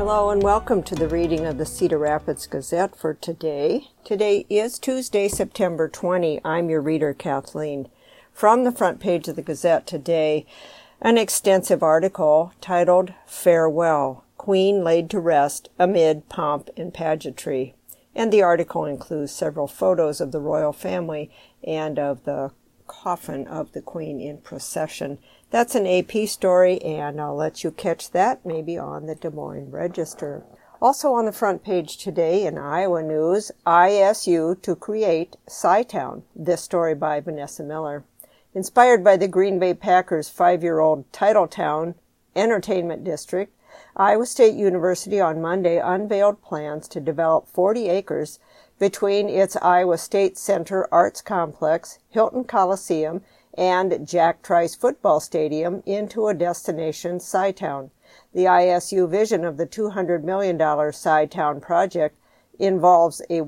Hello and welcome to the reading of the Cedar Rapids Gazette for today. Today is Tuesday, September 20. I'm your reader, Kathleen. From the front page of the Gazette today, an extensive article titled Farewell, Queen Laid to Rest Amid Pomp and Pageantry. And the article includes several photos of the royal family and of the coffin of the Queen in procession. That's an AP story, and I'll let you catch that maybe on the Des Moines Register. Also on the front page today in Iowa News, ISU to create Sci-Town. This story by Vanessa Miller. Inspired by the Green Bay Packers' 5-year-old Titletown Entertainment District, Iowa State University on Monday unveiled plans to develop 40 acres between its Iowa State Center Arts Complex, Hilton Coliseum, and Jack Trice Football Stadium into a destination Sci-Town. The ISU vision of the $200 million Sci-Town project involves a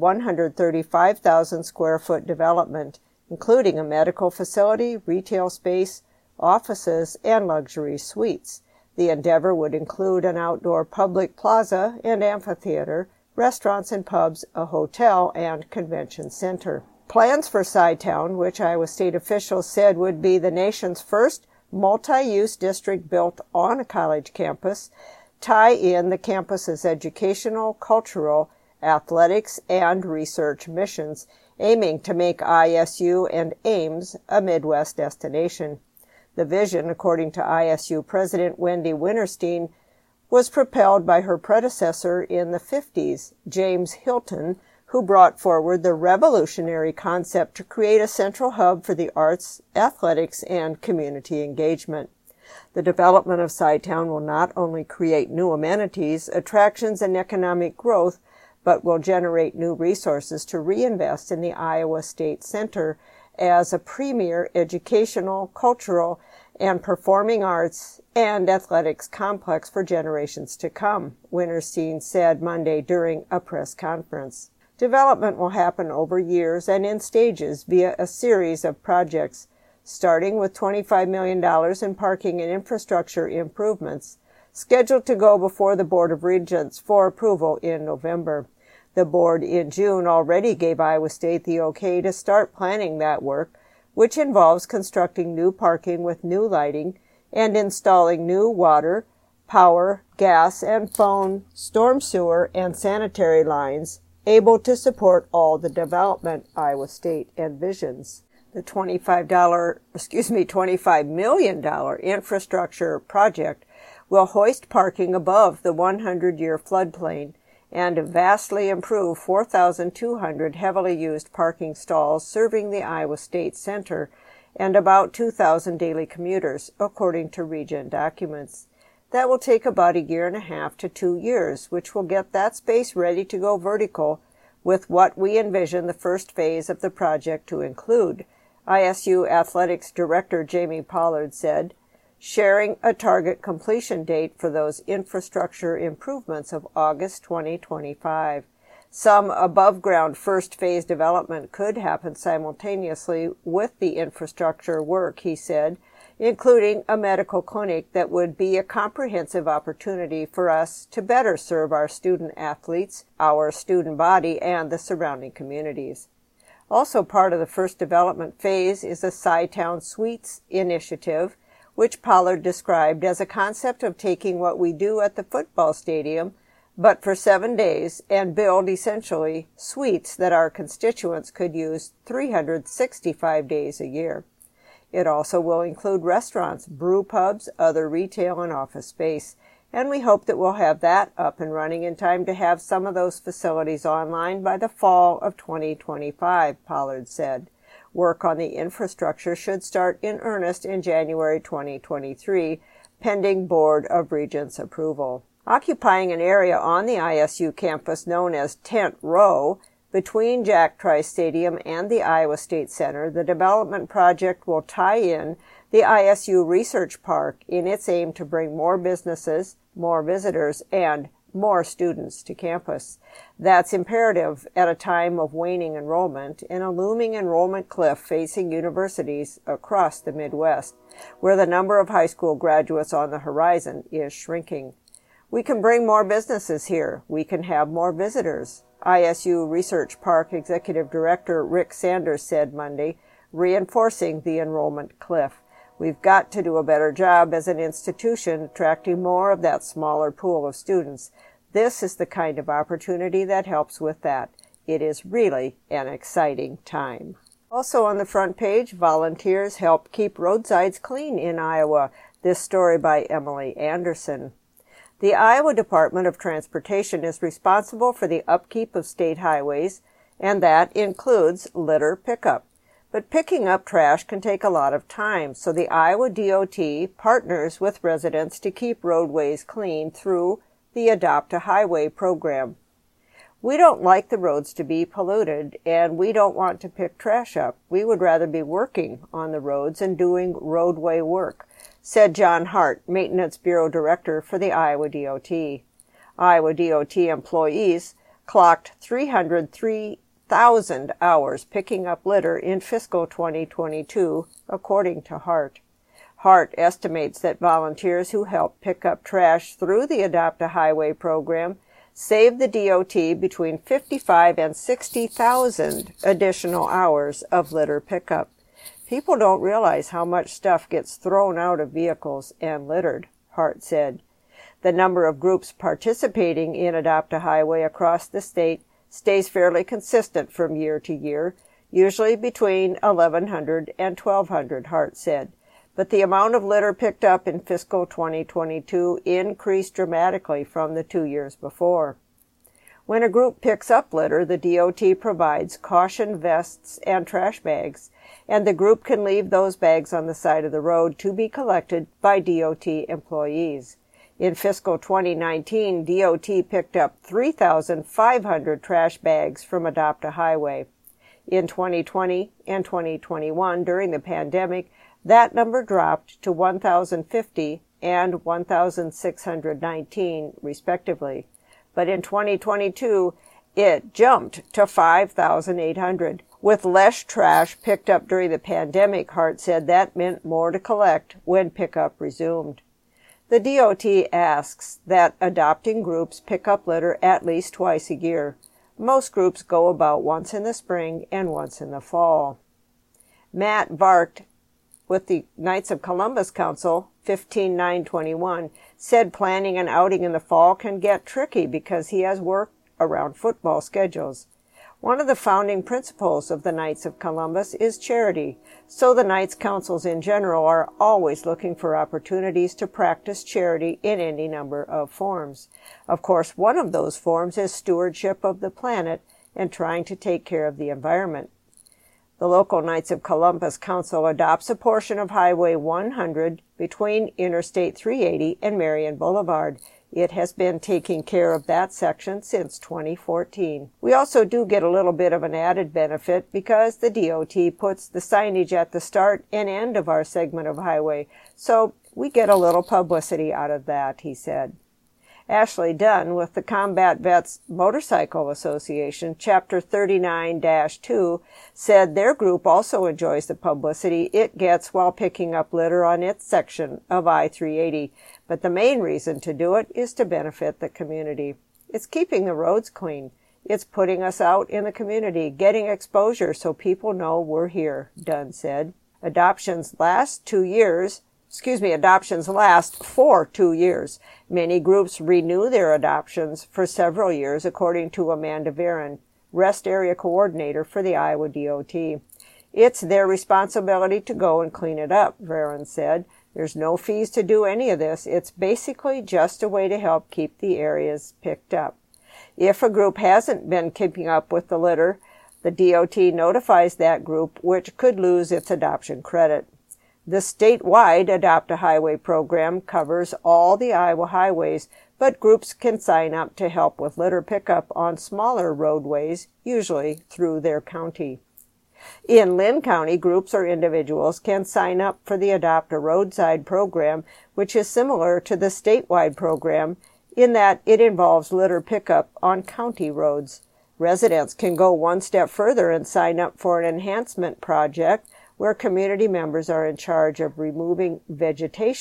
135,000 square foot development, including a medical facility, retail space, offices, and luxury suites. The endeavor would include an outdoor public plaza and amphitheater, restaurants and pubs, a hotel, and convention center. Plans for Sci-Town, which Iowa State officials said would be the nation's first multi-use district built on a college campus, tie in the campus's educational, cultural, athletics, and research missions, aiming to make ISU and Ames a Midwest destination. The vision, according to ISU President Wendy Winterstein, was propelled by her predecessor in the 50s, James Hilton, who brought forward the revolutionary concept to create a central hub for the arts, athletics, and community engagement. The development of Sci-Town will not only create new amenities, attractions, and economic growth, but will generate new resources to reinvest in the Iowa State Center as a premier educational, cultural, and performing arts and athletics complex for generations to come, Winterstein said Monday during a press conference. Development will happen over years and in stages via a series of projects, starting with $25 million in parking and infrastructure improvements, scheduled to go before the Board of Regents for approval in November. The board in June already gave Iowa State the okay to start planning that work, which involves constructing new parking with new lighting and installing new water, power, gas, and phone, storm sewer, and sanitary lines able to support all the development Iowa State envisions. The $25 million infrastructure project will hoist parking above the 100-year floodplain and vastly improve 4,200 heavily used parking stalls serving the Iowa State Center and about 2,000 daily commuters, according to Regent documents. That will take about 1.5 to 2 years, which will get that space ready to go vertical with what we envision the first phase of the project to include, ISU Athletics Director Jamie Pollard said, sharing a target completion date for those infrastructure improvements of August 2025. Some above-ground first-phase development could happen simultaneously with the infrastructure work, he said, including a medical clinic that would be a comprehensive opportunity for us to better serve our student athletes, our student body, and the surrounding communities. Also part of the first development phase is the Sci-Town Suites initiative, which Pollard described as a concept of taking what we do at the football stadium, but for 7 days, and build essentially suites that our constituents could use 365 days a year. It also will include restaurants, brew pubs, other retail and office space, and we hope that we'll have that up and running in time to have some of those facilities online by the fall of 2025, Pollard said. Work on the infrastructure should start in earnest in January 2023, pending Board of Regents approval. Occupying an area on the ISU campus known as Tent Row, between Jack Trice Stadium and the Iowa State Center, the development project will tie in the ISU Research Park in its aim to bring more businesses, more visitors, and more students to campus. That's imperative at a time of waning enrollment and a looming enrollment cliff facing universities across the Midwest, where the number of high school graduates on the horizon is shrinking. We can bring more businesses here. We can have more visitors. ISU Research Park Executive Director Rick Sanders said Monday, reinforcing the enrollment cliff. We've got to do a better job as an institution attracting more of that smaller pool of students. This is the kind of opportunity that helps with that. It is really an exciting time. Also on the front page, volunteers help keep roadsides clean in Iowa. This story by Emily Anderson. The Iowa Department of Transportation is responsible for the upkeep of state highways, and that includes litter pickup. But picking up trash can take a lot of time, so the Iowa DOT partners with residents to keep roadways clean through the Adopt a Highway program. We don't like the roads to be polluted, and we don't want to pick trash up. We would rather be working on the roads and doing roadway work, said John Hart, Maintenance Bureau Director for the Iowa DOT. Iowa DOT employees clocked 303,000 hours picking up litter in fiscal 2022, according to Hart. Hart estimates that volunteers who help pick up trash through the Adopt a Highway program save the DOT between 55 and 60,000 additional hours of litter pickup. People don't realize how much stuff gets thrown out of vehicles and littered, Hart said. The number of groups participating in Adopt a Highway across the state stays fairly consistent from year to year, usually between 1,100 and 1,200, Hart said. But the amount of litter picked up in fiscal 2022 increased dramatically from the 2 years before. When a group picks up litter, the DOT provides caution vests and trash bags, and the group can leave those bags on the side of the road to be collected by DOT employees. In fiscal 2019, DOT picked up 3,500 trash bags from Adopt a Highway. In 2020 and 2021, during the pandemic, that number dropped to 1,050 and 1,619, respectively. But in 2022, it jumped to 5,800. With less trash picked up during the pandemic, Hart said that meant more to collect when pickup resumed. The DOT asks that adopting groups pick up litter at least twice a year. Most groups go about once in the spring and once in the fall. Matt Varkt with the Knights of Columbus Council, 15-921, said planning an outing in the fall can get tricky because he has work around football schedules. One of the founding principles of the Knights of Columbus is charity, so the Knights Councils in general are always looking for opportunities to practice charity in any number of forms. Of course, one of those forms is stewardship of the planet and trying to take care of the environment. The local Knights of Columbus Council adopts a portion of Highway 100 between Interstate 380 and Marion Boulevard. It has been taking care of that section since 2014. We also do get a little bit of an added benefit because the DOT puts the signage at the start and end of our segment of highway, so we get a little publicity out of that, he said. Ashley Dunn with the Combat Vets Motorcycle Association, Chapter 39-2, said their group also enjoys the publicity it gets while picking up litter on its section of I-380, but the main reason to do it is to benefit the community. It's keeping the roads clean. It's putting us out in the community, getting exposure so people know we're here, Dunn said. Adoptions last for 2 years. Many groups renew their adoptions for several years, according to Amanda Varon, Rest Area Coordinator for the Iowa DOT. It's their responsibility to go and clean it up, Varon said. There's no fees to do any of this. It's basically just a way to help keep the areas picked up. If a group hasn't been keeping up with the litter, the DOT notifies that group, which could lose its adoption credit. The statewide Adopt a Highway program covers all the Iowa highways, but groups can sign up to help with litter pickup on smaller roadways, usually through their county. In Lynn County, groups or individuals can sign up for the Adopt a Roadside program, which is similar to the statewide program in that it involves litter pickup on county roads. Residents can go one step further and sign up for an enhancement project where community members are in charge of removing vegetation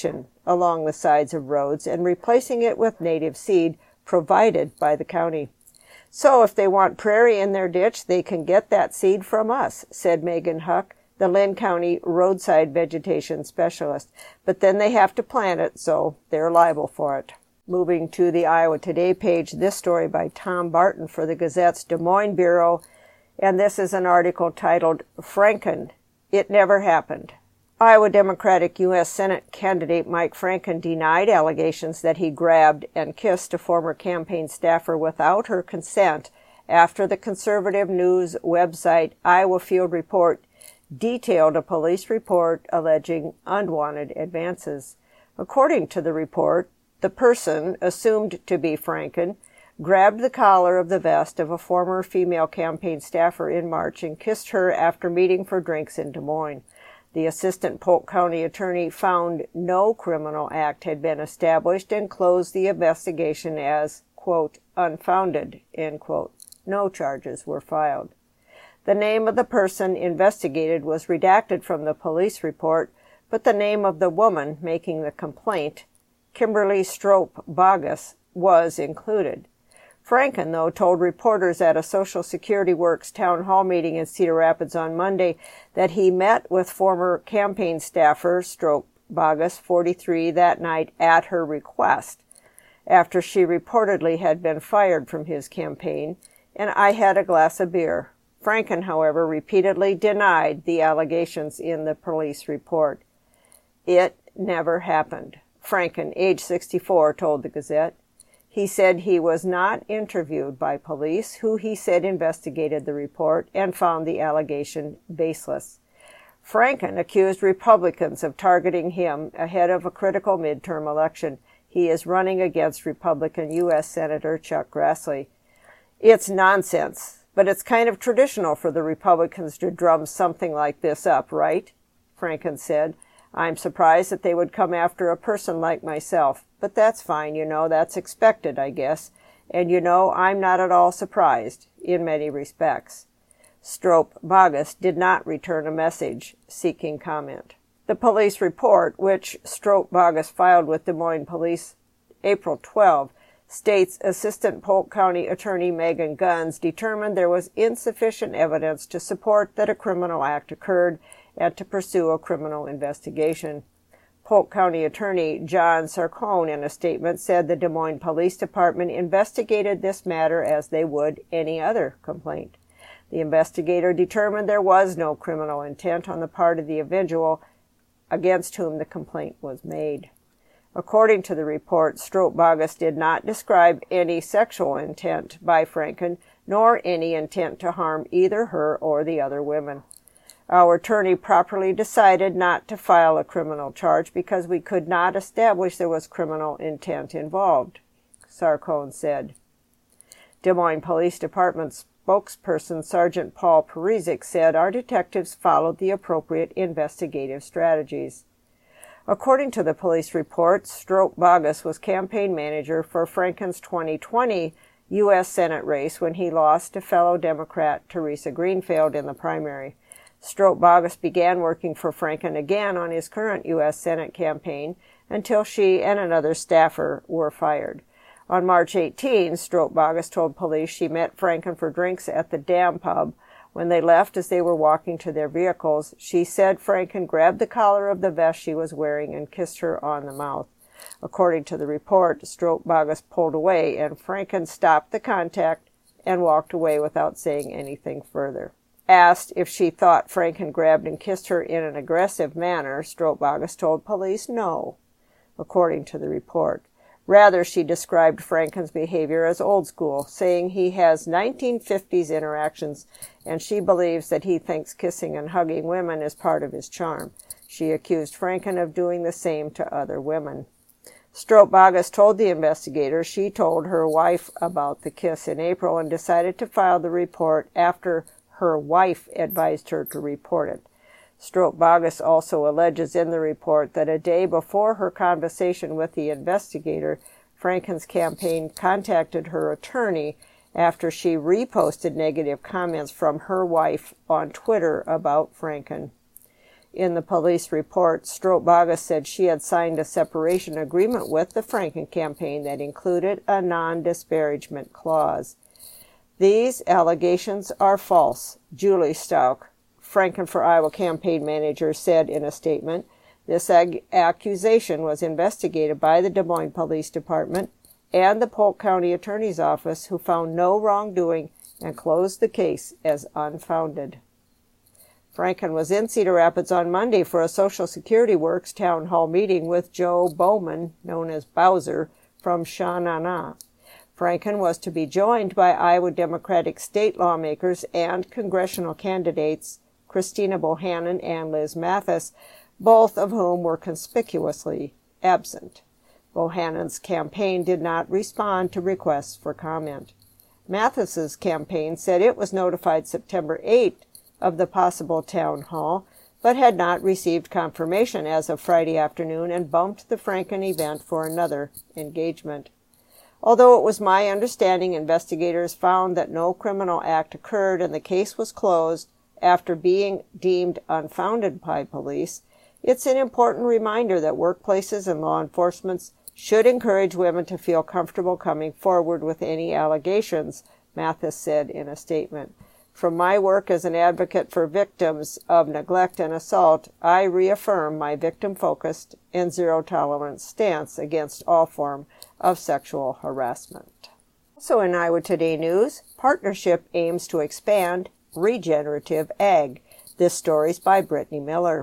along the sides of roads and replacing it with native seed provided by the county. So if they want prairie in their ditch, they can get that seed from us, said Megan Huck, the Linn County roadside vegetation specialist. But then they have to plant it, so they're liable for it. Moving to the Iowa Today page, this story by Tom Barton for the Gazette's Des Moines Bureau, and this is an article titled, Franken, It Never Happened. Iowa Democratic U.S. Senate candidate Mike Franken denied allegations that he grabbed and kissed a former campaign staffer without her consent after the conservative news website Iowa Field Report detailed a police report alleging unwanted advances. According to the report, the person, assumed to be Franken, grabbed the collar of the vest of a former female campaign staffer in March and kissed her after meeting for drinks in Des Moines. The assistant Polk County attorney found no criminal act had been established and closed the investigation as, quote, unfounded, end quote. No charges were filed. The name of the person investigated was redacted from the police report, but the name of the woman making the complaint, Kimberly Strope Bogus, was included. Franken, though, told reporters at a Social Security Works town hall meeting in Cedar Rapids on Monday that he met with former campaign staffer Strope Bogus, 43, that night at her request, after she reportedly had been fired from his campaign, and I had a glass of beer. Franken, however, repeatedly denied the allegations in the police report. It never happened, Franken, age 64, told the Gazette. He said he was not interviewed by police, who he said investigated the report and found the allegation baseless. Franken accused Republicans of targeting him ahead of a critical midterm election. He is running against Republican U.S. Senator Chuck Grassley. It's nonsense, but it's kind of traditional for the Republicans to drum something like this up, right? Franken said. I'm surprised that they would come after a person like myself, but that's fine, that's expected, I guess, and I'm not at all surprised, in many respects. Strope Bogus did not return a message seeking comment. The police report, which Strope Bogus filed with Des Moines Police April 12, states Assistant Polk County Attorney Megan Guns determined there was insufficient evidence to support that a criminal act occurred and to pursue a criminal investigation. Polk County Attorney John Sarcone, in a statement, said the Des Moines Police Department investigated this matter as they would any other complaint. The investigator determined there was no criminal intent on the part of the individual against whom the complaint was made. According to the report, Strope Bogus did not describe any sexual intent by Franken, nor any intent to harm either her or the other women. Our attorney properly decided not to file a criminal charge because we could not establish there was criminal intent involved, Sarcone said. Des Moines Police Department spokesperson Sergeant Paul Parizek said our detectives followed the appropriate investigative strategies. According to the police report, Strope Bogus was campaign manager for Franken's 2020 U.S. Senate race when he lost to fellow Democrat Teresa Greenfield in the primary. Strope Bogus began working for Franken again on his current U.S. Senate campaign until she and another staffer were fired. On March 18, Strope Bogus told police she met Franken for drinks at the Dam Pub. When they left as they were walking to their vehicles, she said Franken grabbed the collar of the vest she was wearing and kissed her on the mouth. According to the report, Strope Bogus pulled away and Franken stopped the contact and walked away without saying anything further. Asked if she thought Franken grabbed and kissed her in an aggressive manner, Strope Bogus told police no, according to the report. Rather, she described Franken's behavior as old school, saying he has 1950s interactions, and she believes that he thinks kissing and hugging women is part of his charm. She accused Franken of doing the same to other women. Strope Bogus told the investigator she told her wife about the kiss in April and decided to file the report after her wife advised her to report it. Strope Bogus also alleges in the report that a day before her conversation with the investigator, Franken's campaign contacted her attorney after she reposted negative comments from her wife on Twitter about Franken. In the police report, Stroop-Bogus said she had signed a separation agreement with the Franken campaign that included a non-disparagement clause. These allegations are false, Julie Stauch, Franken for Iowa campaign manager, said in a statement. This accusation was investigated by the Des Moines Police Department and the Polk County Attorney's Office, who found no wrongdoing and closed the case as unfounded. Franken was in Cedar Rapids on Monday for a Social Security Works town hall meeting with Joe Bowman, known as Bowser, from Sha Na Na. Franken was to be joined by Iowa Democratic state lawmakers and congressional candidates Christina Bohannon and Liz Mathis, both of whom were conspicuously absent. Bohannon's campaign did not respond to requests for comment. Mathis's campaign said it was notified September 8th of the possible town hall, but had not received confirmation as of Friday afternoon and bumped the Franken event for another engagement. Although it was my understanding investigators found that no criminal act occurred and the case was closed after being deemed unfounded by police, it's an important reminder that workplaces and law enforcement should encourage women to feel comfortable coming forward with any allegations, Mathis said in a statement. From my work as an advocate for victims of neglect and assault, I reaffirm my victim-focused and zero-tolerance stance against all form of sexual harassment. Also in Iowa Today News, partnership aims to expand regenerative ag. This story is by Brittany Miller.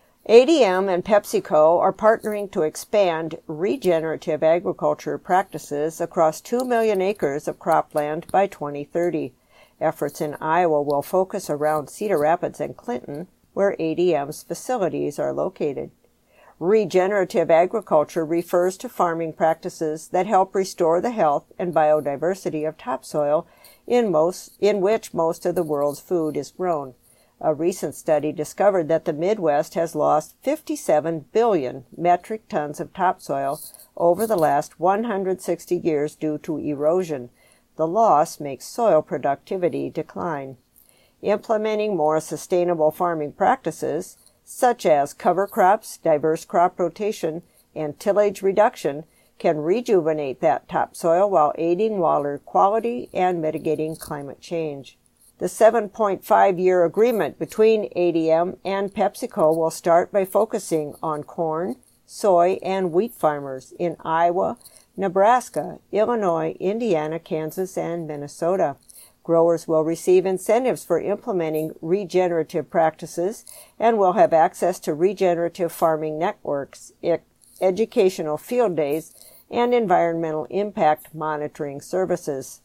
ADM and PepsiCo are partnering to expand regenerative agriculture practices across 2 million acres of cropland by 2030. Efforts in Iowa will focus around Cedar Rapids and Clinton, where ADM's facilities are located. Regenerative agriculture refers to farming practices that help restore the health and biodiversity of topsoil in which most of the world's food is grown. A recent study discovered that the Midwest has lost 57 billion metric tons of topsoil over the last 160 years due to erosion. The loss makes soil productivity decline. Implementing more sustainable farming practices, such as cover crops, diverse crop rotation, and tillage reduction, can rejuvenate that topsoil while aiding water quality and mitigating climate change. The 7.5-year agreement between ADM and PepsiCo will start by focusing on corn, soy, and wheat farmers in Iowa, Nebraska, Illinois, Indiana, Kansas, and Minnesota. Growers will receive incentives for implementing regenerative practices and will have access to regenerative farming networks, educational field days, and environmental impact monitoring services.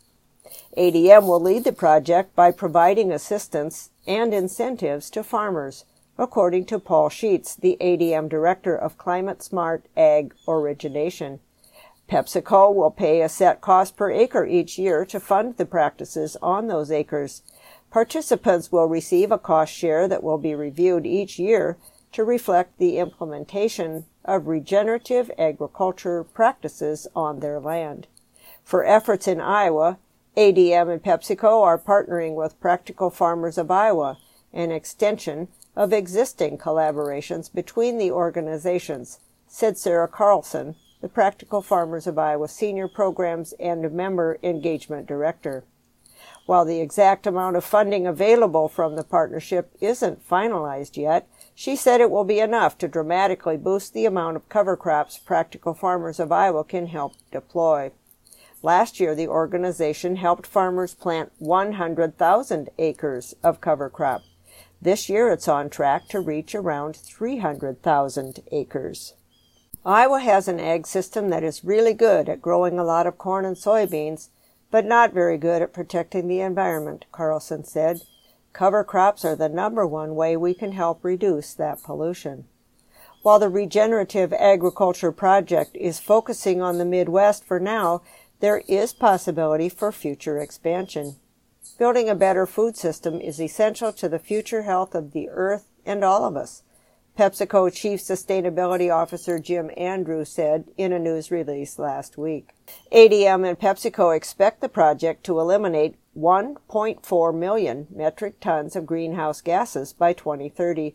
ADM will lead the project by providing assistance and incentives to farmers, according to Paul Sheets, the ADM Director of Climate Smart Ag Origination. PepsiCo will pay a set cost per acre each year to fund the practices on those acres. Participants will receive a cost share that will be reviewed each year to reflect the implementation of regenerative agriculture practices on their land. For efforts in Iowa, ADM and PepsiCo are partnering with Practical Farmers of Iowa, an extension of existing collaborations between the organizations, said Sarah Carlson, the Practical Farmers of Iowa Senior Programs and Member Engagement Director. While the exact amount of funding available from the partnership isn't finalized yet, she said it will be enough to dramatically boost the amount of cover crops Practical Farmers of Iowa can help deploy. Last year, the organization helped farmers plant 100,000 acres of cover crop. This year, it's on track to reach around 300,000 acres. Iowa has an ag system that is really good at growing a lot of corn and soybeans, but not very good at protecting the environment, Carlson said. Cover crops are the number one way we can help reduce that pollution. While the Regenerative Agriculture Project is focusing on the Midwest for now, there is possibility for future expansion. Building a better food system is essential to the future health of the earth and all of us, PepsiCo Chief Sustainability Officer Jim Andrews said in a news release last week. ADM and PepsiCo expect the project to eliminate 1.4 million metric tons of greenhouse gases by 2030,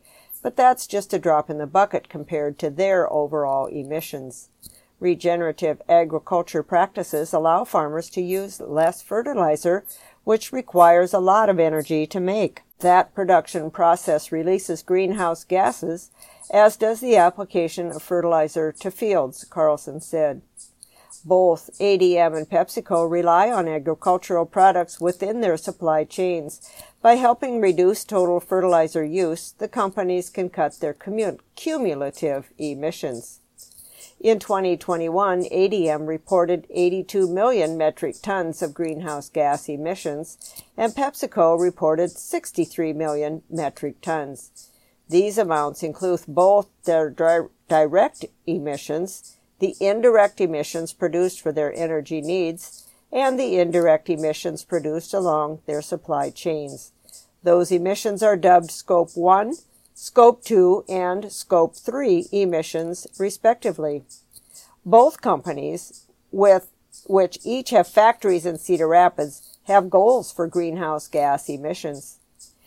but that's just a drop in the bucket compared to their overall emissions. Regenerative agriculture practices allow farmers to use less fertilizer, which requires a lot of energy to make. That production process releases greenhouse gases, as does the application of fertilizer to fields, Carlson said. Both ADM and PepsiCo rely on agricultural products within their supply chains. By helping reduce total fertilizer use, the companies can cut their cumulative emissions. In 2021, ADM reported 82 million metric tons of greenhouse gas emissions, and PepsiCo reported 63 million metric tons. These amounts include both their direct emissions, the indirect emissions produced for their energy needs, and the indirect emissions produced along their supply chains. Those emissions are dubbed Scope 1, Scope 2, and Scope 3 emissions, respectively. Both companies, which each have factories in Cedar Rapids, have goals for greenhouse gas emissions.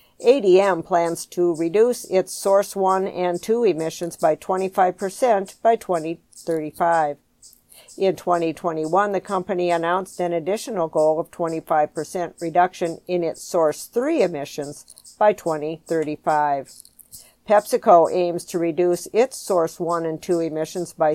ADM plans to reduce its Source 1 and 2 emissions by 25% by 2035. In 2021, the company announced an additional goal of 25% reduction in its Source 3 emissions by 2035. PepsiCo aims to reduce its Source 1 and 2 emissions by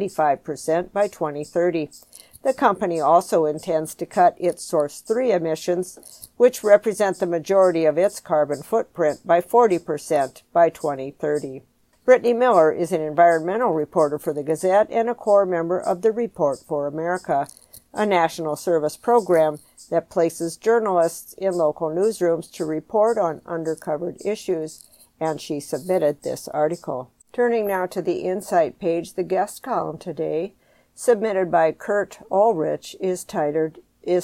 75% by 2030. The company also intends to cut its Source 3 emissions, which represent the majority of its carbon footprint, by 40% by 2030. Brittany Miller is an environmental reporter for the Gazette and a core member of the Report for America, a national service program that places journalists in local newsrooms to report on undercovered issues, and she submitted this article. Turning now to the Insight page, the guest column today, submitted by Kurt Ulrich, is titled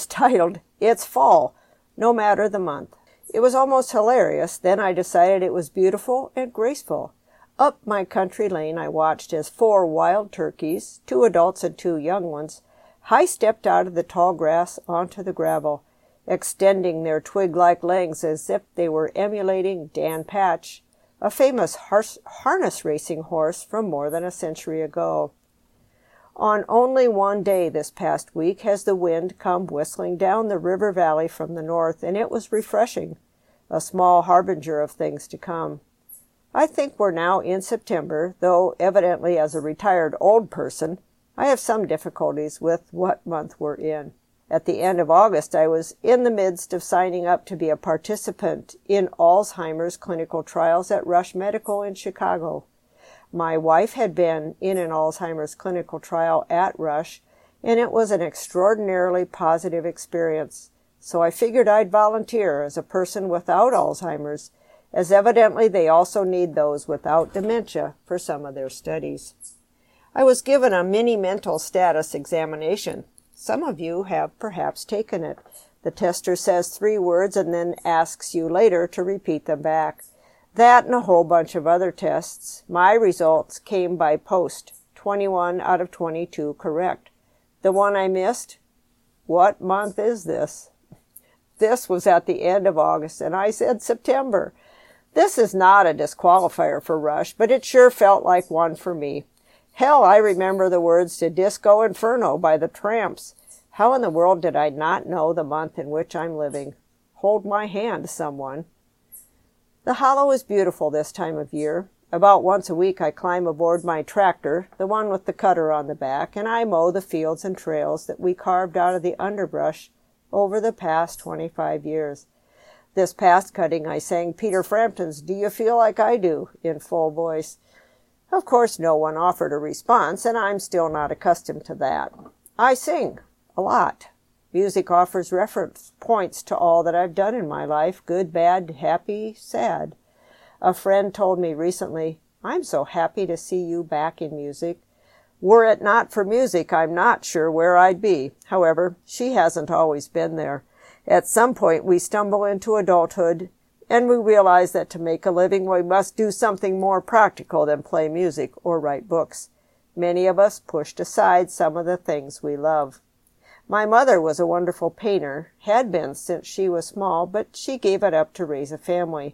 It's Fall, No Matter the Month. It was almost hilarious. Then I decided it was beautiful and graceful. Up my country lane I watched as 4 wild turkeys, 2 adults and 2 young ones, high-stepped out of the tall grass onto the gravel, extending their twig-like legs as if they were emulating Dan Patch, a famous harness racing horse from more than a century ago. On only one day this past week has the wind come whistling down the river valley from the north, and it was refreshing, a small harbinger of things to come. I think we're now in September, though evidently as a retired old person, I have some difficulties with what month we're in. At the end of August, I was in the midst of signing up to be a participant in Alzheimer's clinical trials at Rush Medical in Chicago. My wife had been in an Alzheimer's clinical trial at Rush, and it was an extraordinarily positive experience. So I figured I'd volunteer as a person without Alzheimer's, as evidently they also need those without dementia for some of their studies. I was given a mini mental status examination. Some of you have perhaps taken it. The tester says 3 words and then asks you later to repeat them back. That and a whole bunch of other tests. My results came by post, 21 out of 22 correct. The one I missed? What month is this? This was at the end of August, and I said September. This is not a disqualifier for Rush, but it sure felt like one for me. Hell, I remember the words to Disco Inferno by the Tramps. How in the world did I not know the month in which I'm living? Hold my hand, someone. The Hollow is beautiful this time of year. About once a week I climb aboard my tractor, the one with the cutter on the back, and I mow the fields and trails that we carved out of the underbrush over the past 25 years. This past cutting I sang Peter Frampton's Do You Feel Like I Do in full voice. Of course no one offered a response, and I'm still not accustomed to that. I sing a lot. Music offers reference points to all that I've done in my life, good, bad, happy, sad. A friend told me recently, I'm so happy to see you back in music. Were it not for music, I'm not sure where I'd be. However, she hasn't always been there. At some point, we stumble into adulthood, and we realize that to make a living, we must do something more practical than play music or write books. Many of us pushed aside some of the things we love. My mother was a wonderful painter, had been since she was small, but she gave it up to raise a family.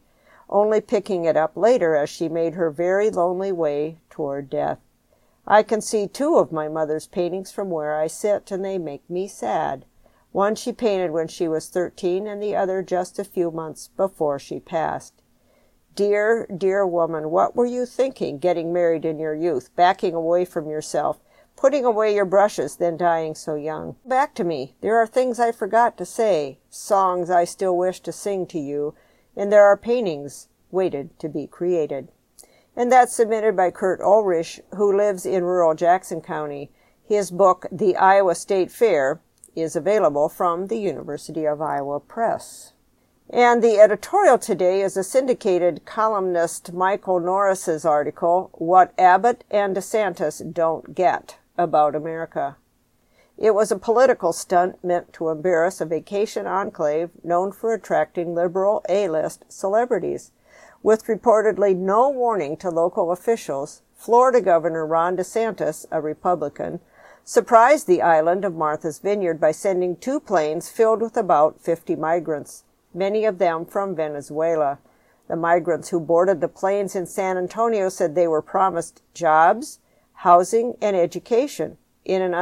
only picking it up later as she made her very lonely way toward death. I can see 2 of my mother's paintings from where I sit, and they make me sad. One she painted when she was 13, and the other just a few months before she passed. Dear, dear woman, what were you thinking, getting married in your youth, backing away from yourself, putting away your brushes, then dying so young? Back to me. There are things I forgot to say, songs I still wish to sing to you, and there are paintings waited to be created. And that's submitted by Kurt Ulrich, who lives in rural Jackson County. His book, The Iowa State Fair, is available from the University of Iowa Press. And the editorial today is a syndicated columnist Michael Norris's article, What Abbott and DeSantis Don't Get About America. It was a political stunt meant to embarrass a vacation enclave known for attracting liberal A-list celebrities. With reportedly no warning to local officials, Florida Governor Ron DeSantis, a Republican, surprised the island of Martha's Vineyard by sending 2 planes filled with about 50 migrants, many of them from Venezuela. The migrants who boarded the planes in San Antonio said they were promised jobs, housing, and education in an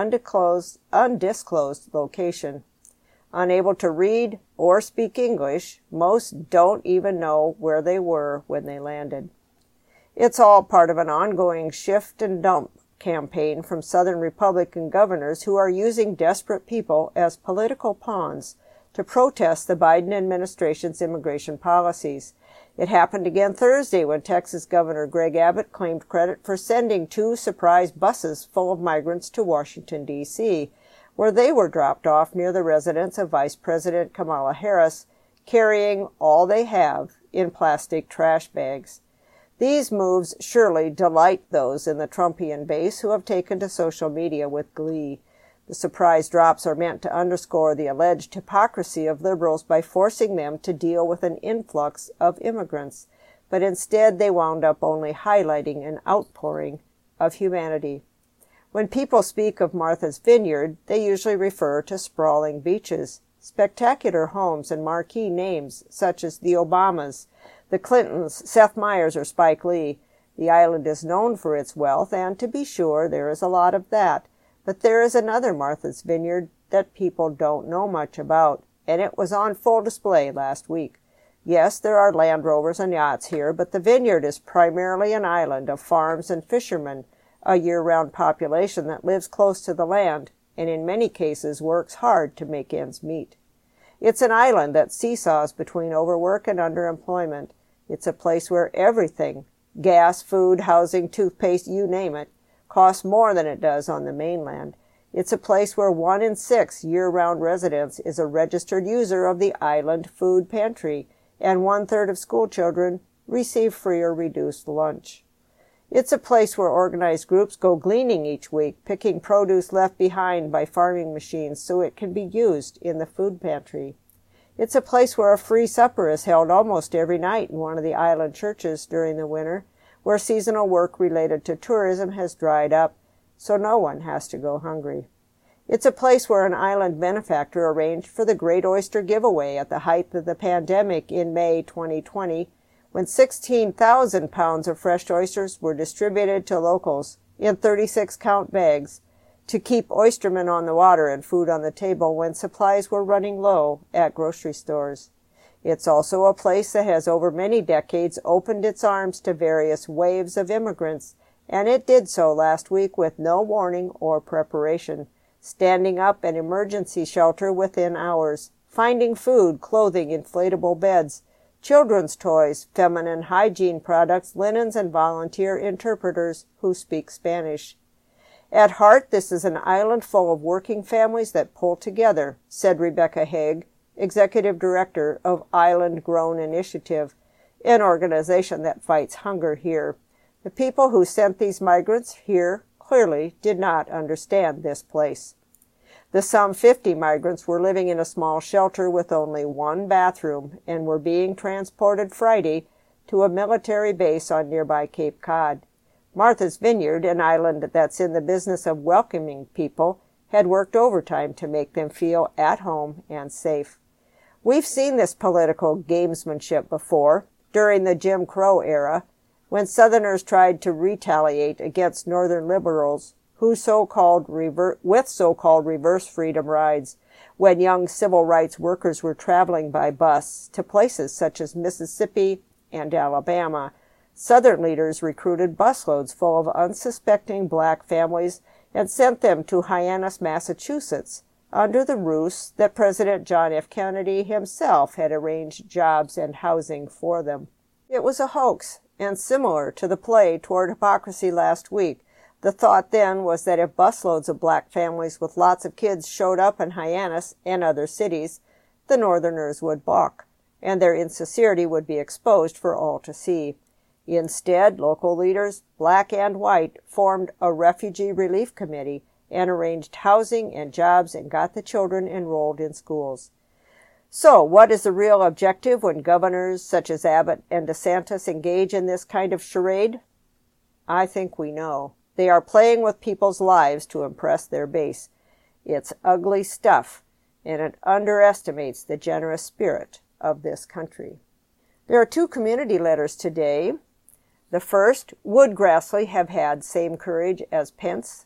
undisclosed location. Unable to read or speak English, most don't even know where they were when they landed. It's all part of an ongoing shift and dump campaign from Southern Republican governors who are using desperate people as political pawns to protest the Biden administration's immigration policies. It happened again Thursday when Texas Governor Greg Abbott claimed credit for sending 2 surprise buses full of migrants to Washington, D.C., where they were dropped off near the residence of Vice President Kamala Harris, carrying all they have in plastic trash bags. These moves surely delight those in the Trumpian base who have taken to social media with glee. The surprise drops are meant to underscore the alleged hypocrisy of liberals by forcing them to deal with an influx of immigrants, but instead they wound up only highlighting an outpouring of humanity. When people speak of Martha's Vineyard, they usually refer to sprawling beaches, spectacular homes, and marquee names such as the Obamas, the Clintons, Seth Meyers, or Spike Lee. The island is known for its wealth, and to be sure, there is a lot of that. But there is another Martha's Vineyard that people don't know much about, and it was on full display last week. Yes, there are Land Rovers and yachts here, but the vineyard is primarily an island of farms and fishermen, a year-round population that lives close to the land and in many cases works hard to make ends meet. It's an island that seesaws between overwork and underemployment. It's a place where everything, gas, food, housing, toothpaste, you name it, costs more than it does on the mainland. It's a place where 1 in 6 year-round residents is a registered user of the island food pantry, and 1/3 of school children receive free or reduced lunch. It's a place where organized groups go gleaning each week, picking produce left behind by farming machines so it can be used in the food pantry. It's a place where a free supper is held almost every night in one of the island churches during the winter, where seasonal work related to tourism has dried up, so no one has to go hungry. It's a place where an island benefactor arranged for the Great Oyster Giveaway at the height of the pandemic in May 2020, when 16,000 pounds of fresh oysters were distributed to locals in 36-count bags to keep oystermen on the water and food on the table when supplies were running low at grocery stores. It's also a place that has over many decades opened its arms to various waves of immigrants, and it did so last week with no warning or preparation, standing up an emergency shelter within hours, finding food, clothing, inflatable beds, children's toys, feminine hygiene products, linens, and volunteer interpreters who speak Spanish. At heart, this is an island full of working families that pull together, said Rebecca Haig, Executive Director of Island Grown Initiative, an organization that fights hunger here. The people who sent these migrants here clearly did not understand this place. The some 50 migrants were living in a small shelter with only one bathroom and were being transported Friday to a military base on nearby Cape Cod. Martha's Vineyard, an island that's in the business of welcoming people, had worked overtime to make them feel at home and safe. We've seen this political gamesmanship before. during the Jim Crow era, when Southerners tried to retaliate against Northern liberals with so-called reverse freedom rides, when young civil rights workers were traveling by bus to places such as Mississippi and Alabama. Southern leaders recruited busloads full of unsuspecting black families and sent them to Hyannis, Massachusetts, under the ruse that President John F. Kennedy himself had arranged jobs and housing for them. It was a hoax, and similar to the play Toward Hypocrisy last week. The thought then was that if busloads of black families with lots of kids showed up in Hyannis and other cities, the Northerners would balk, and their insincerity would be exposed for all to see. Instead, local leaders, black and white, formed a refugee relief committee and arranged housing and jobs and got the children enrolled in schools. So, what is the real objective when governors such as Abbott and DeSantis engage in this kind of charade? I think we know. They are playing with people's lives to impress their base. It's ugly stuff, and it underestimates the generous spirit of this country. There are 2 community letters today. The first, would Grassley have had same courage as Pence?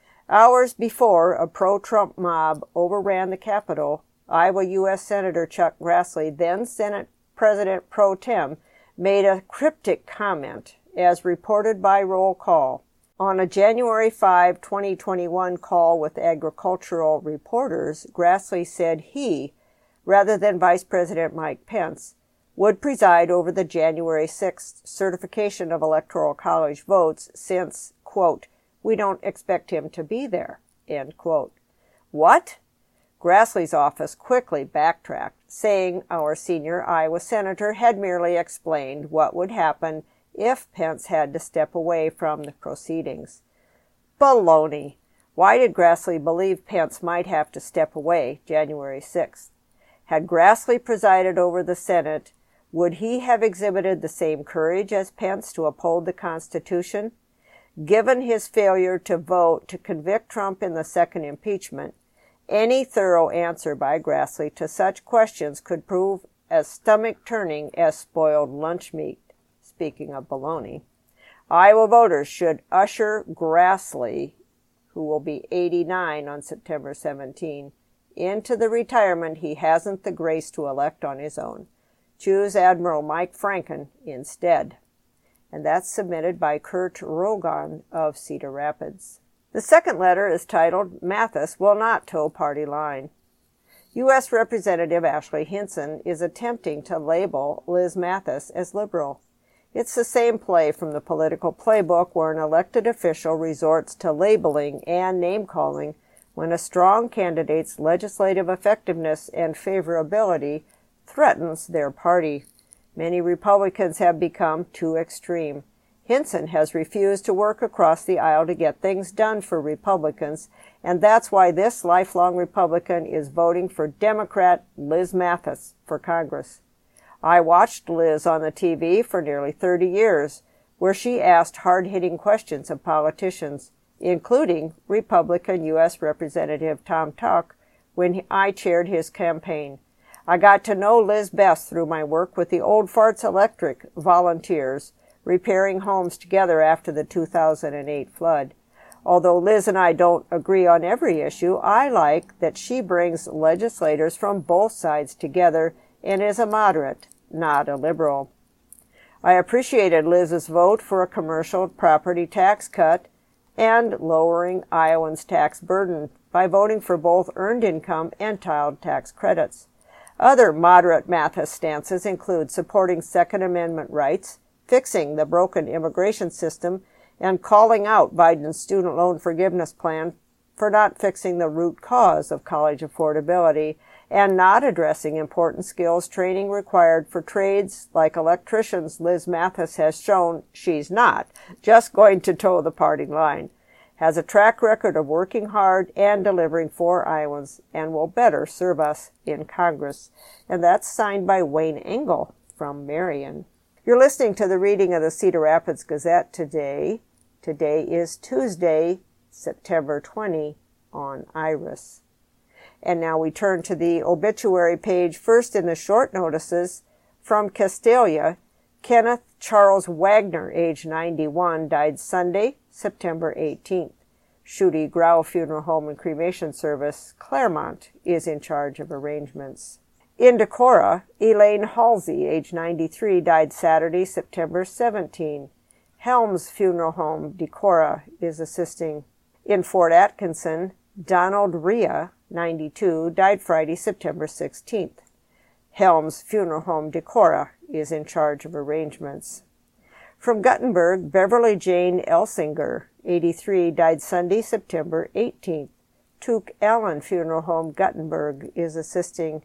Hours before a pro-Trump mob overran the Capitol, Iowa U.S. Senator Chuck Grassley, then Senate President pro tem, made a cryptic comment, as reported by Roll Call. On a January 5, 2021 call with agricultural reporters, Grassley said he, rather than Vice President Mike Pence, would preside over the January 6th certification of Electoral College votes since, quote, we don't expect him to be there, end quote. What? Grassley's office quickly backtracked, saying our senior Iowa senator had merely explained what would happen if Pence had to step away from the proceedings. Baloney! Why did Grassley believe Pence might have to step away January 6th? Had Grassley presided over the Senate, would he have exhibited the same courage as Pence to uphold the Constitution? Given his failure to vote to convict Trump in the second impeachment, any thorough answer by Grassley to such questions could prove as stomach-turning as spoiled lunch meat. Speaking of baloney, Iowa voters should usher Grassley, who will be 89 on September 17, into the retirement he hasn't the grace to elect on his own. Choose Admiral Mike Franken instead. And that's submitted by Kurt Rogan of Cedar Rapids. The second letter is titled, Mathis Will Not Toe Party Line. U.S. Representative Ashley Hinson is attempting to label Liz Mathis as liberal. It's the same play from the political playbook where an elected official resorts to labeling and name-calling when a strong candidate's legislative effectiveness and favorability threatens their party. Many Republicans have become too extreme. Hinson has refused to work across the aisle to get things done for Republicans, and that's why this lifelong Republican is voting for Democrat Liz Mathis for Congress. I watched Liz on the TV for nearly 30 years, where she asked hard-hitting questions of politicians, including Republican U.S. Representative Tom Tuck, when I chaired his campaign. I got to know Liz best through my work with the Old Farts Electric volunteers, repairing homes together after the 2008 flood. Although Liz and I don't agree on every issue, I like that she brings legislators from both sides together and is a moderate, not a liberal. I appreciated Liz's vote for a commercial property tax cut and lowering Iowans' tax burden by voting for both earned income and child tax credits. Other moderate Mathis stances include supporting Second Amendment rights, fixing the broken immigration system, and calling out Biden's student loan forgiveness plan for not fixing the root cause of college affordability and not addressing important skills training required for trades like electricians. Liz Mathis has shown she's not just going to toe the party line, has a track record of working hard and delivering for Iowans, and will better serve us in Congress. And that's signed by Wayne Engel from Marion. You're listening to the reading of the Cedar Rapids Gazette today. Today is Tuesday, September 20, on Iris. And now we turn to the obituary page, first in the short notices from Castalia. Kenneth Charles Wagner, age 91, died Sunday, September 18th. Shooty Grau Funeral Home and Cremation Service, Claremont, is in charge of arrangements. In Decorah, Elaine Halsey, age 93, died Saturday, September 17. Helms Funeral Home, Decorah, is assisting. In Fort Atkinson, Donald Rhea, 92, died Friday, September 16th. Helms Funeral Home, Decorah, is in charge of arrangements. From Guttenberg, Beverly Jane Elsinger, 83, died Sunday, September 18th. Tuke Allen Funeral Home, Guttenberg, is assisting.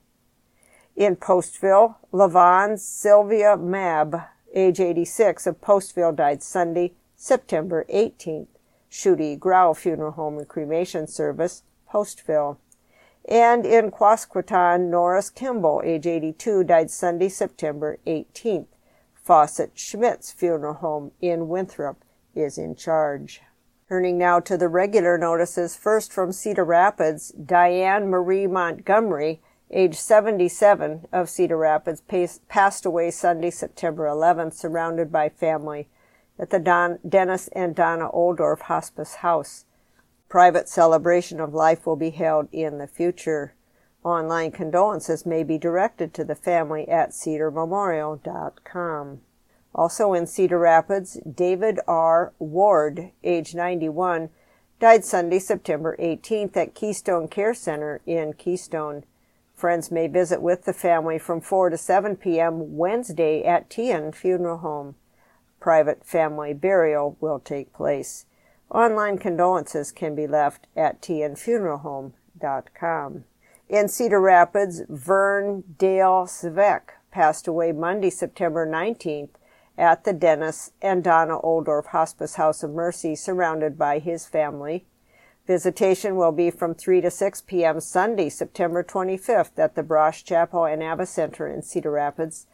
In Postville, Lavon Sylvia Mabb, age 86, of Postville, died Sunday, September 18th. Shooty Grau Funeral Home and Cremation Service, Postville. And in Quasqueton, Norris Kimball, age 82, died Sunday, September 18th. Fawcett Schmitz Funeral Home in Winthrop is in charge. Turning now to the regular notices, first from Cedar Rapids, Diane Marie Montgomery, age 77, of Cedar Rapids, passed away Sunday, September 11th, surrounded by family at the Dennis and Donna Oldorf Hospice House. Private celebration of life will be held in the future. Online condolences may be directed to the family at cedarmemorial.com. Also in Cedar Rapids, David R. Ward, age 91, died Sunday, September 18th at Keystone Care Center in Keystone. Friends may visit with the family from 4 to 7 p.m. Wednesday at Tian Funeral Home. Private family burial will take place. Online condolences can be left at tianfuneralhome.com. In Cedar Rapids, Vern Dale Svek passed away Monday, September 19th at the Dennis and Donna Oldorf Hospice House of Mercy, surrounded by his family. Visitation will be from 3 to 6 p.m. Sunday, September 25th at the Brosh Chapel and Ava Center in Cedar Rapids,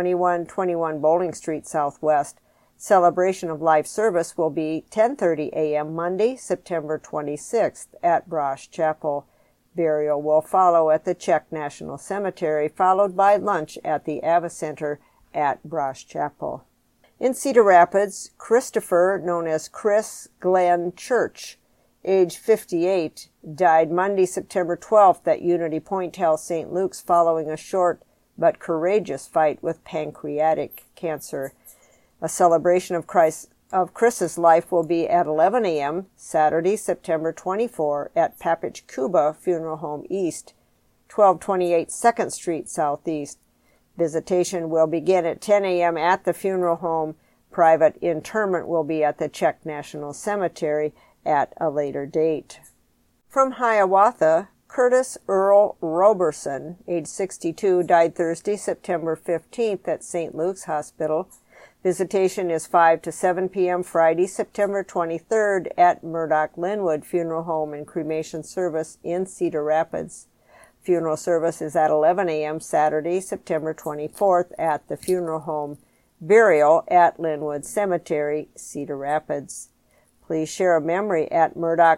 2121 Bowling Street Southwest. Celebration of Life service will be 10:30 a.m. Monday, September 26th at Brosh Chapel. Burial will follow at the Czech National Cemetery, followed by lunch at the Ava Center at Brosh Chapel. In Cedar Rapids, Christopher, known as Chris Glenn Church, age 58, died Monday, September 12th at Unity Point Health St. Luke's following a short but courageous fight with pancreatic cancer. A celebration of Chris's life will be at 11 a.m. Saturday, September 24 at Papich Cuba Funeral Home East, 1228 2nd Street Southeast. Visitation will begin at 10 a.m. at the funeral home. Private interment will be at the Czech National Cemetery at a later date. From Hiawatha, Curtis Earl Roberson, age 62, died Thursday, September 15th at St. Luke's Hospital. Visitation is 5 to 7 p.m. Friday, September 23rd at Murdoch Linwood Funeral Home and Cremation Service in Cedar Rapids. Funeral service is at 11 a.m. Saturday, September 24th at the funeral home. Burial at Linwood Cemetery, Cedar Rapids. Please share a memory at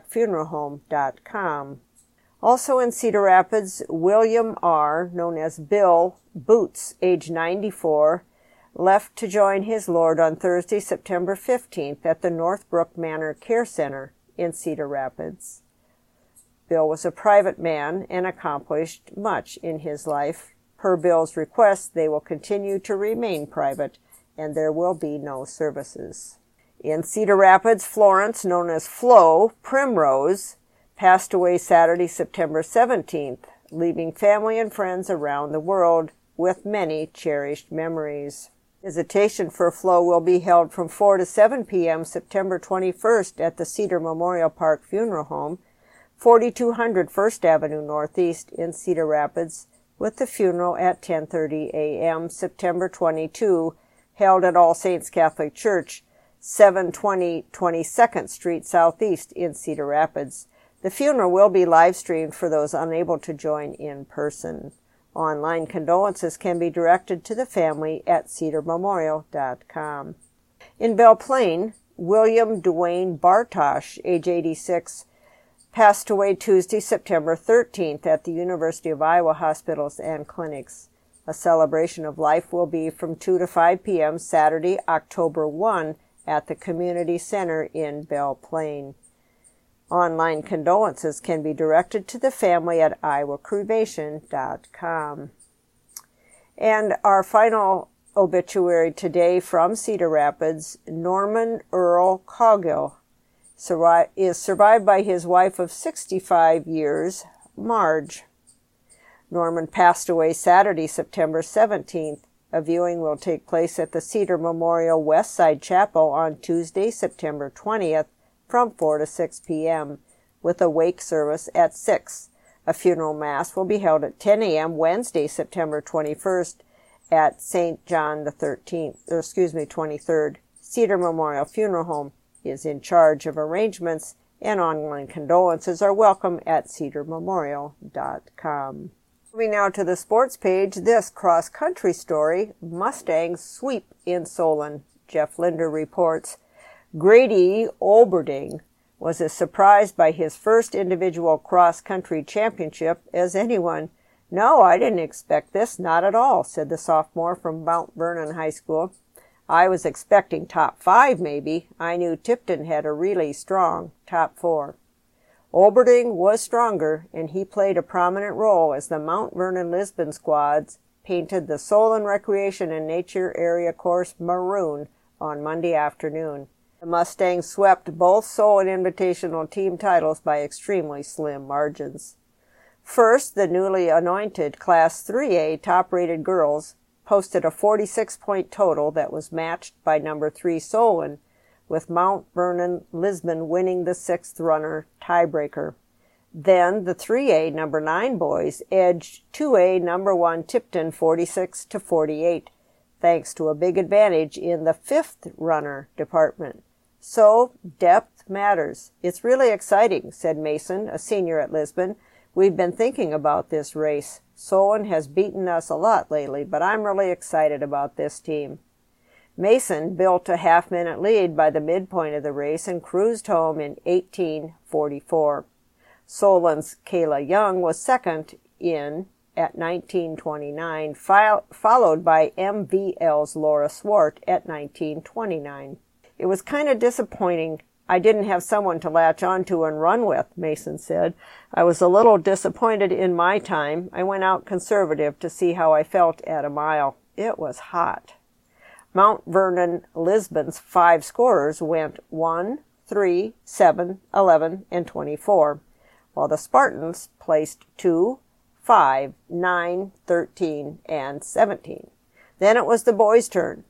murdochfuneralhome.com. Also in Cedar Rapids, William R., known as Bill Boots, age 94, left to join his Lord on Thursday, September 15th at the Northbrook Manor Care Center in Cedar Rapids. Bill was a private man and accomplished much in his life. Per Bill's request, they will continue to remain private, and there will be no services. In Cedar Rapids, Florence, known as Flo Primrose, passed away Saturday, September 17th, leaving family and friends around the world with many cherished memories. Visitation for Flo will be held from 4 to 7 p.m. September 21st at the Cedar Memorial Park Funeral Home, 4200 First Avenue Northeast in Cedar Rapids, with the funeral at 10:30 a.m. September 22, held at All Saints Catholic Church, 720 22nd Street Southeast in Cedar Rapids. The funeral will be live-streamed for those unable to join in person. Online condolences can be directed to the family at cedarmemorial.com. In Belle Plaine, William Dwayne Bartosh, age 86, passed away Tuesday, September 13th at the University of Iowa Hospitals and Clinics. A celebration of life will be from 2 to 5 p.m. Saturday, October 1 at the Community Center in Belle Plaine. Online condolences can be directed to the family at iowacremation.com. And our final obituary today from Cedar Rapids, Norman Earl Coggill is survived by his wife of 65 years, Marge. Norman passed away Saturday, September 17th. A viewing will take place at the Cedar Memorial West Side Chapel on Tuesday, September 20th from 4 to 6 p.m. with a wake service at 6. A funeral mass will be held at 10 a.m. Wednesday, September 21st at St. John the 23rd. Cedar Memorial Funeral Home is in charge of arrangements, and online condolences are welcome at cedarmemorial.com. Moving now to the sports page, this cross-country story, Mustangs sweep in Solon. Jeff Linder reports, Grady Olberding was as surprised by his first individual cross-country championship as anyone. "No, I didn't expect this, not at all," said the sophomore from Mount Vernon High School. "I was expecting top 5 maybe. I knew Tipton had a really strong top 4. Olberding was stronger, and he played a prominent role as the Mount Vernon Lisbon squads painted the Solon Recreation and Nature Area course maroon on Monday afternoon. The Mustangs swept both Solon Invitational team titles by extremely slim margins. First, the newly anointed Class 3A top-rated girls posted a 46-point total that was matched by number 3 Solon, with Mount Vernon Lisbon winning the 6th runner tiebreaker. Then the 3A number 9 boys edged 2A number 1 Tipton 46-48, thanks to a big advantage in the 5th runner department. So, depth matters. It's really exciting, said Mason, a senior at Lisbon. We've been thinking about this race. Solon has beaten us a lot lately, but I'm really excited about this team. Mason built a half-minute lead by the midpoint of the race and cruised home in 18:44. Solon's Kayla Young was second in at 19:29, followed by MVL's Laura Swart at 19:29. It was kind of disappointing I didn't have someone to latch onto and run with, Mason said. I was a little disappointed in my time. I went out conservative to see how I felt at a mile. It was hot. Mount Vernon Lisbon's 5 scorers went 1, 3, 7, 11, and 24, while the Spartans placed 2, 5, 9, 13, and 17. Then it was the boys' turn.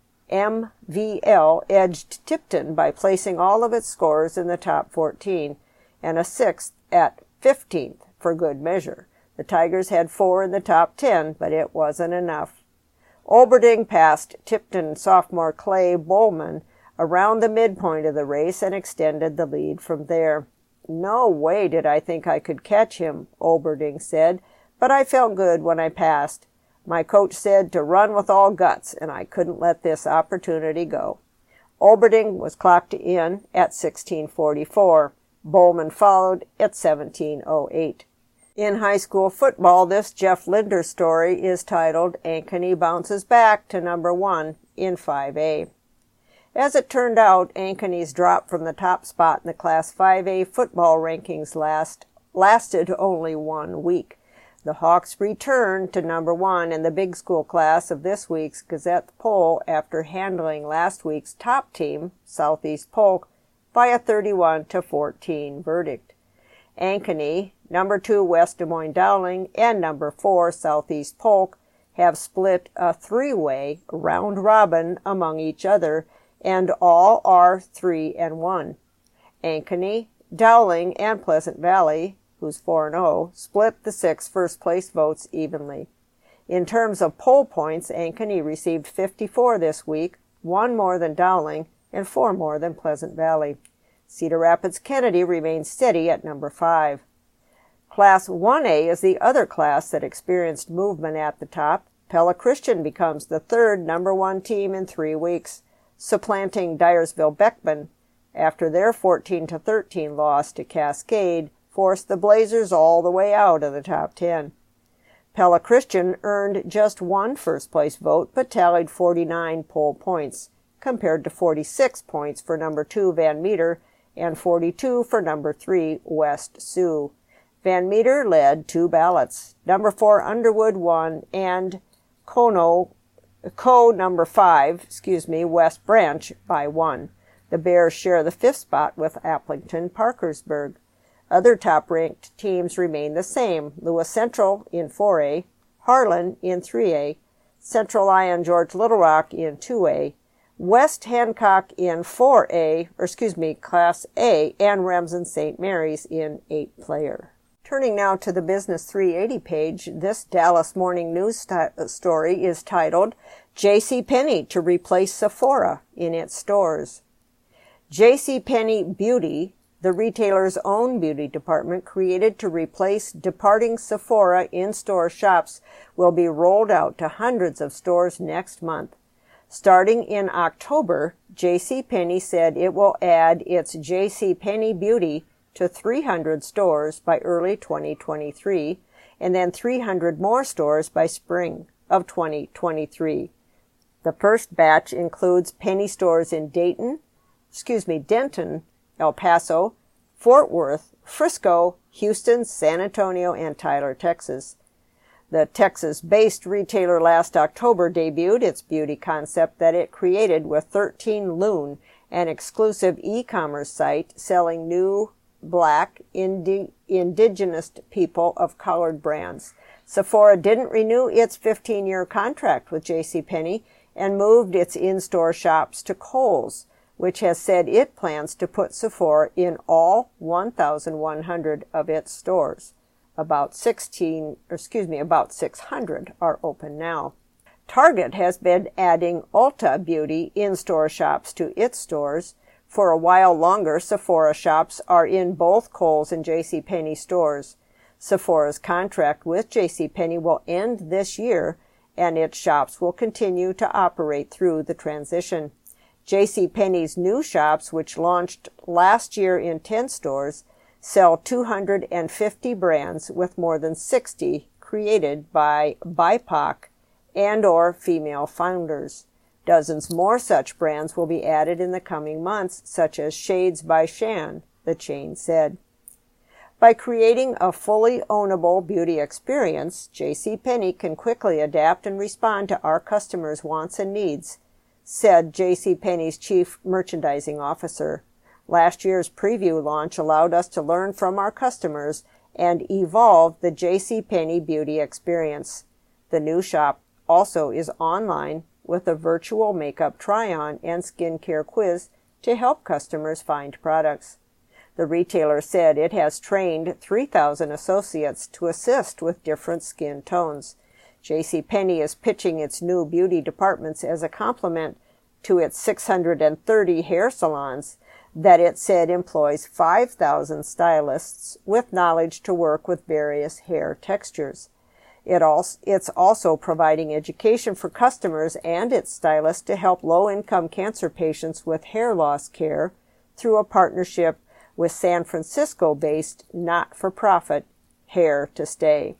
MVL edged Tipton by placing all of its scorers in the top 14 and a 6th at 15th for good measure. The Tigers had 4 in the top 10, but it wasn't enough. Olberding passed Tipton sophomore Clay Bowman around the midpoint of the race and extended the lead from there. No way did I think I could catch him, Olberding said, but I felt good when I passed. My coach said to run with all guts, and I couldn't let this opportunity go. Olberding was clocked in at 16:44. Bowman followed at 17:08. In high school football, this Jeff Linder story is titled Ankeny Bounces Back to Number 1 in 5A. As it turned out, Ankeny's drop from the top spot in the Class 5A football rankings lasted only 1 week. The Hawks returned to number 1 in the big school class of this week's Gazette poll after handling last week's top team, Southeast Polk, by a 31-14 verdict. Ankeny, number 2 West Des Moines Dowling, and number 4 Southeast Polk have split a 3-way round robin among each other, and all are 3-1. Ankeny, Dowling, and Pleasant Valley, who's 4-0, split the 6 first-place votes evenly. In terms of poll points, Ankeny received 54 this week, 1 more than Dowling, and 4 more than Pleasant Valley. Cedar Rapids Kennedy remains steady at number 5. Class 1A is the other class that experienced movement at the top. Pella Christian becomes the 3rd number 1 team in 3 weeks, supplanting Dyersville-Beckman after their 14-13 loss to Cascade forced the Blazers all the way out of the top 10. Pella Christian earned just one first-place vote, but tallied 49 poll points, compared to 46 points for number 2 Van Meter and 42 for number 3 West Sioux. Van Meter led 2 ballots. Number 4 Underwood won, and number 5, West Branch by 1. The Bears share the 5th spot with Applington Parkersburg. Other top-ranked teams remain the same: Lewis Central in 4A, Harlan in 3A, Central Lyon George Little Rock in 2A, West Hancock in Class A, and Remsen St. Mary's in 8-player. Turning now to the Business 380 page, this Dallas Morning News story is titled, JCPenney to replace Sephora in its stores. JCPenney Beauty, the retailer's own beauty department created to replace departing Sephora in-store shops, will be rolled out to hundreds of stores next month. Starting in October, JCPenney said it will add its JCPenney Beauty to 300 stores by early 2023, and then 300 more stores by spring of 2023. The first batch includes Penny stores in Denton, El Paso, Fort Worth, Frisco, Houston, San Antonio, and Tyler, Texas. The Texas-based retailer last October debuted its beauty concept that it created with 13 Loon, an exclusive e-commerce site selling new Black, indigenous people of colored brands. Sephora didn't renew its 15-year contract with JCPenney and moved its in-store shops to Kohl's, which has said it plans to put Sephora in all 1,100 of its stores. About 600 are open now. Target has been adding Ulta Beauty in-store shops to its stores. For a while longer, Sephora shops are in both Kohl's and JCPenney stores. Sephora's contract with JCPenney will end this year, and its shops will continue to operate through the transition. JCPenney's new shops, which launched last year in 10 stores, sell 250 brands with more than 60 created by BIPOC and/or female founders. Dozens more such brands will be added in the coming months, such as Shades by Shan, the chain said. By creating a fully ownable beauty experience, JCPenney can quickly adapt and respond to our customers' wants and needs, said JCPenney's chief merchandising officer. Last year's preview launch allowed us to learn from our customers and evolve the JCPenney beauty experience. The new shop also is online with a virtual makeup try-on and skincare quiz to help customers find products. The retailer said it has trained 3,000 associates to assist with different skin tones. JCPenney is pitching its new beauty departments as a complement to its 630 hair salons that it said employs 5,000 stylists with knowledge to work with various hair textures. It's also providing education for customers and its stylists to help low-income cancer patients with hair loss care through a partnership with San Francisco-based not-for-profit Hair to Stay.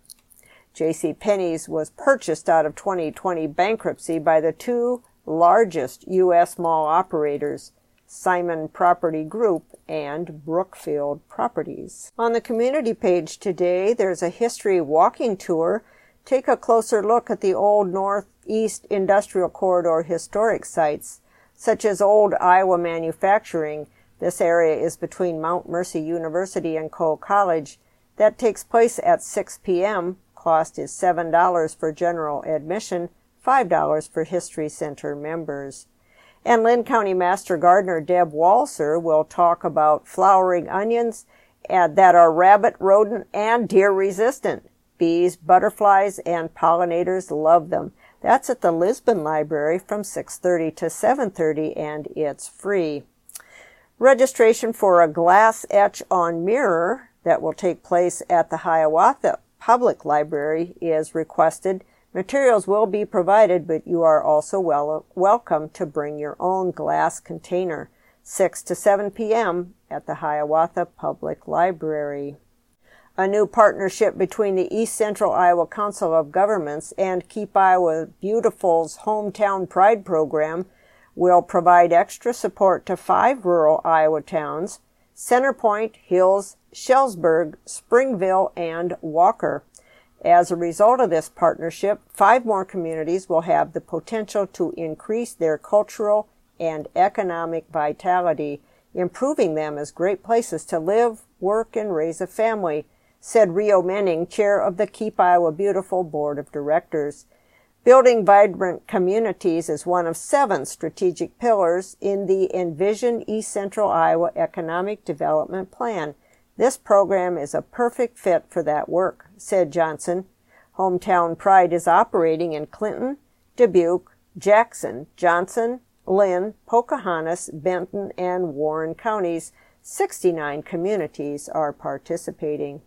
JCPenney's was purchased out of 2020 bankruptcy by the 2 largest U.S. mall operators, Simon Property Group and Brookfield Properties. On the community page today, there's a history walking tour. Take a closer look at the old Northeast Industrial Corridor historic sites, such as old Iowa Manufacturing. This area is between Mount Mercy University and Cole College. That takes place at 6 p.m. Cost is $7 for general admission, $5 for History Center members. And Linn County Master Gardener Deb Walser will talk about flowering onions that are rabbit, rodent, and deer resistant. Bees, butterflies, and pollinators love them. That's at the Lisbon Library from 6:30 to 7:30, and it's free. Registration for a glass etch on mirror that will take place at the Hiawatha Public Library is requested. Materials will be provided, but you are also welcome to bring your own glass container. 6 to 7 p.m. at the Hiawatha Public Library. A new partnership between the East Central Iowa Council of Governments and Keep Iowa Beautiful's Hometown Pride program will provide extra support to 5 rural Iowa towns: Centerpoint, Hills, Shellsburg, Springville, and Walker. As a result of this partnership, 5 more communities will have the potential to increase their cultural and economic vitality, improving them as great places to live, work, and raise a family, said Rio Menning, chair of the Keep Iowa Beautiful Board of Directors. Building vibrant communities is one of 7 strategic pillars in the Envision East Central Iowa Economic Development Plan. This program is a perfect fit for that work, said Johnson. Hometown Pride is operating in Clinton, Dubuque, Jackson, Johnson, Lynn, Pocahontas, Benton, and Warren counties. 69 communities are participating.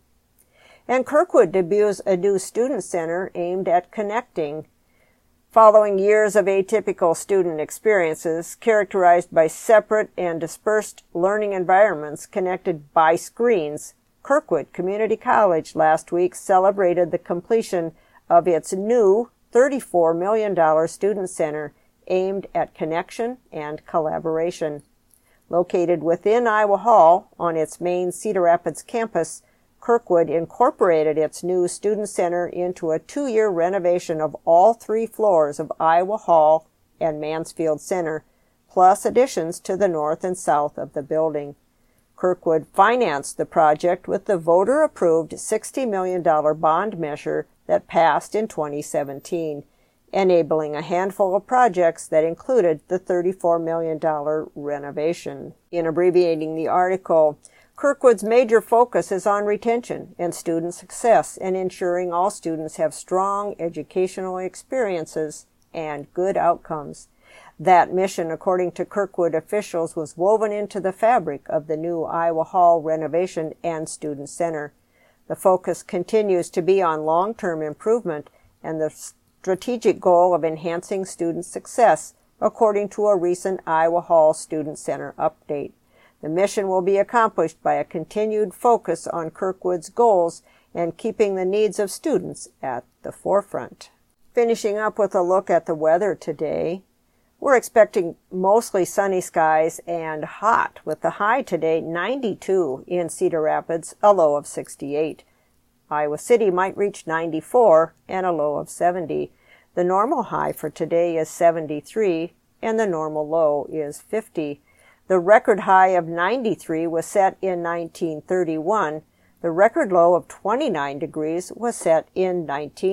And Kirkwood debuts a new student center aimed at connecting. Following years of atypical student experiences characterized by separate and dispersed learning environments connected by screens, Kirkwood Community College last week celebrated the completion of its new $34 million student center aimed at connection and collaboration. Located within Iowa Hall on its main Cedar Rapids campus, Kirkwood incorporated its new student center into a 2-year renovation of all 3 floors of Iowa Hall and Mansfield Center, plus additions to the north and south of the building. Kirkwood financed the project with the voter-approved $60 million bond measure that passed in 2017, enabling a handful of projects that included the $34 million renovation. In abbreviating the article, Kirkwood's major focus is on retention and student success and ensuring all students have strong educational experiences and good outcomes. That mission, according to Kirkwood officials, was woven into the fabric of the new Iowa Hall renovation and student center. The focus continues to be on long-term improvement and the strategic goal of enhancing student success, according to a recent Iowa Hall Student Center update. The mission will be accomplished by a continued focus on Kirkwood's goals and keeping the needs of students at the forefront. Finishing up with a look at the weather today, we're expecting mostly sunny skies and hot, with the high today 92 in Cedar Rapids, a low of 68. Iowa City might reach 94 and a low of 70. The normal high for today is 73 and the normal low is 50. The record high of 93 was set in 1931. The record low of 29 degrees was set in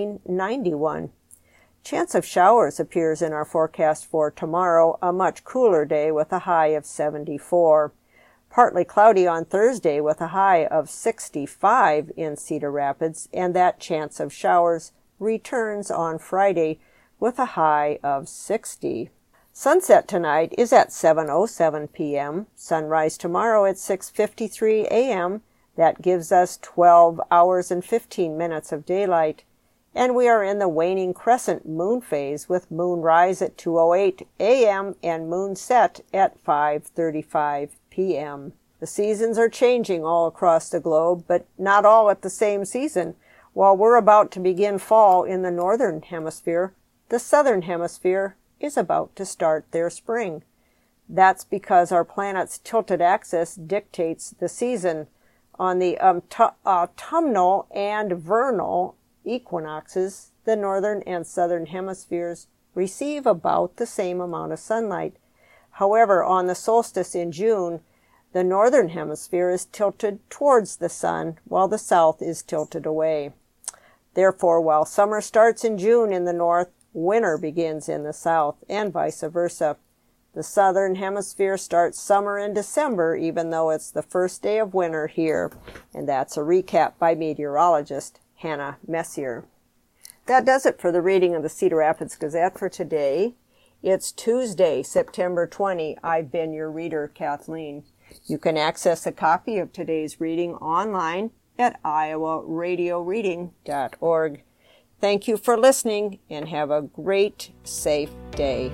1991. Chance of showers appears in our forecast for tomorrow, a much cooler day with a high of 74. Partly cloudy on Thursday with a high of 65 in Cedar Rapids, and that chance of showers returns on Friday with a high of 60. Sunset tonight is at 7:07 p.m. Sunrise tomorrow at 6:53 a.m. That gives us 12 hours and 15 minutes of daylight. And we are in the waning crescent moon phase with moonrise at 2:08 a.m. and moon set at 5:35 p.m. The seasons are changing all across the globe, but not all at the same season. While we're about to begin fall in the northern hemisphere, the southern hemisphere is about to start their spring. That's because our planet's tilted axis dictates the season. On the autumnal and vernal equinoxes, the northern and southern hemispheres receive about the same amount of sunlight. However, on the solstice in June, the northern hemisphere is tilted towards the sun, while the south is tilted away. Therefore, while summer starts in June in the north, winter begins in the south, and vice versa. The southern hemisphere starts summer in December, even though it's the first day of winter here. And that's a recap by meteorologist Hannah Messier. That does it for the reading of the Cedar Rapids Gazette for today. It's Tuesday, September 20. I've been your reader, Kathleen. You can access a copy of today's reading online at iowaradioreading.org. Thank you for listening and have a great, safe day.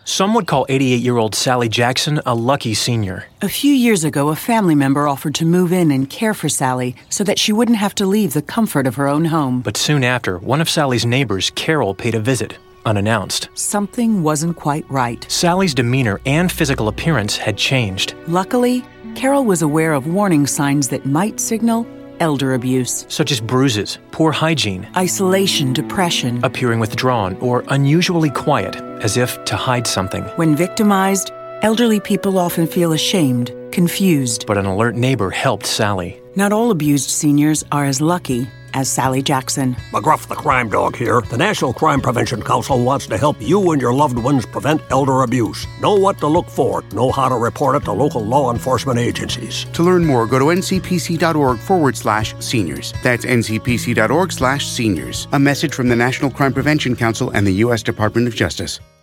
Some would call 88-year-old Sally Jackson a lucky senior. A few years ago, a family member offered to move in and care for Sally so that she wouldn't have to leave the comfort of her own home. But soon after, one of Sally's neighbors, Carol, paid a visit, unannounced. Something wasn't quite right. Sally's demeanor and physical appearance had changed. Luckily, Carol was aware of warning signs that might signal elder abuse, such as bruises, poor hygiene, isolation, depression, appearing withdrawn or unusually quiet, as if to hide something. When victimized, elderly people often feel ashamed, confused. But an alert neighbor helped Sally. Not all abused seniors are as lucky as Sally Jackson. McGruff the Crime Dog here. The National Crime Prevention Council wants to help you and your loved ones prevent elder abuse. Know what to look for. Know how to report it to local law enforcement agencies. To learn more, go to ncpc.org/seniors. That's ncpc.org/seniors. A message from the National Crime Prevention Council and the U.S. Department of Justice.